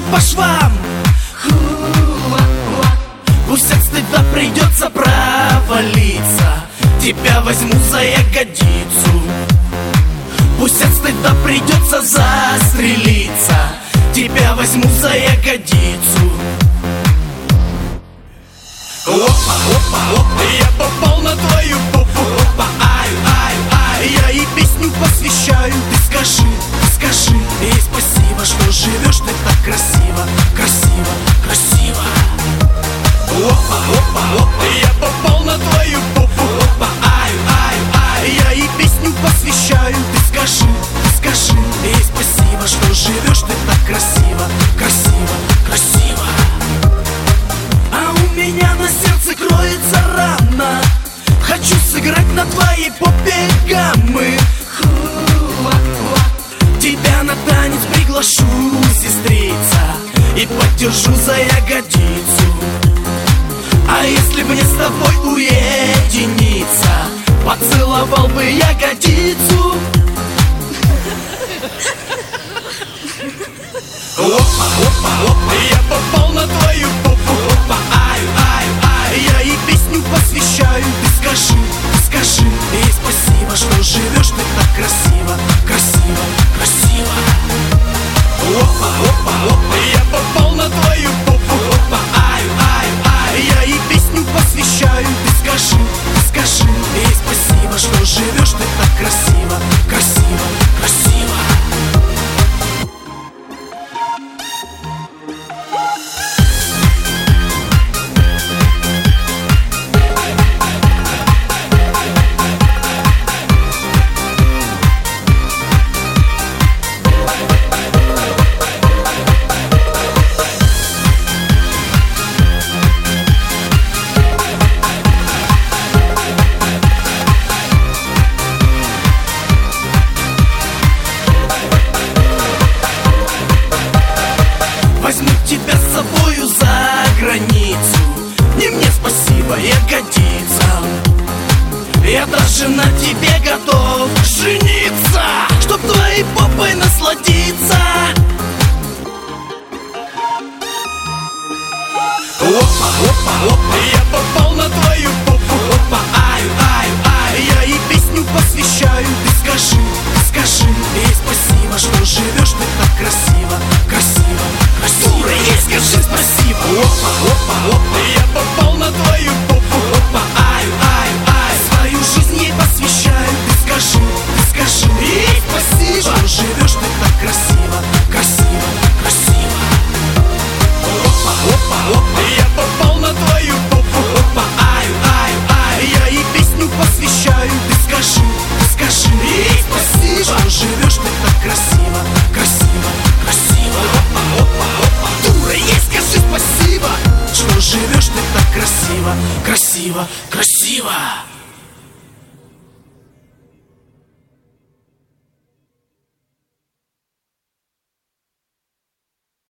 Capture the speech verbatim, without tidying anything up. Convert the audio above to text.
пошли по швам. Пусть от стыда придется провалиться, тебя возьму за ягодицу. Пусть от стыда придется застрелиться, тебя возьму за ягодицу. Опа, опа, опа, я попал на твою попу. Опа, ай, ай, ай, я ей песню посвящаю. Ты скажи, ты скажи ей спасибо, что живешь ты так красиво, красиво, красиво. Опа, опа, опа, я попал на твою попу. Опа, ай, ай, ай, я ей песню посвящаю. Ты скажи, ты скажи ей спасибо, что живешь ты так красиво, красиво, красиво. А у меня на сердце кроется рана, хочу сыграть на твоей попе гаммы. Тебя на танец приглашу, сестрица, и поддержу за ягодицу. А если бы мне с тобой уединиться, поцеловал бы ягодицу. Опа, опа, опа, я попал на твою попу. Опа, ай, ай, ай, я ей песню посвящаю. Ты скажи, ты скажи ей спасибо, что живешь ты так красиво, красиво, красиво. Опа, опа, опа, я попал на твою попу. Опа, ай, ай, ай, я ей песню посвящаю. Ты скажи, ты скажи ей спасибо, что живешь ты так красиво, красиво, красиво. Возьму тебя с собою за границу, не мне спасибо, ягодица. Я даже на тебе готов жениться, чтоб твоей попой насладиться. Опа, опа, опа, я попал на твою попу. Опа, ай, ай, ай, я ей песню посвящаю. Ты скажи, ты скажи ей спасибо, что живешь ты так красиво, красиво, красиво. Дура, ей скажи спасибо. Опа, опа, опа, я попал на твою попу. Опа, ай, ай, ай, свою жизнь ей посвящаю. Ты скажи, ты скажи ей спасибо, что живешь ты так красиво, красиво, красиво. Опа, опа, опа, я попал на твою попу. Опа, ай, ай, ай, я ей песню посвящаю. Ты скажи, ты скажи ей спасибо, что живешь ты так красиво, красиво, красиво. Опа, опа, опа, дура, ей скажи спасибо, что живешь ты так красиво, красиво, красиво.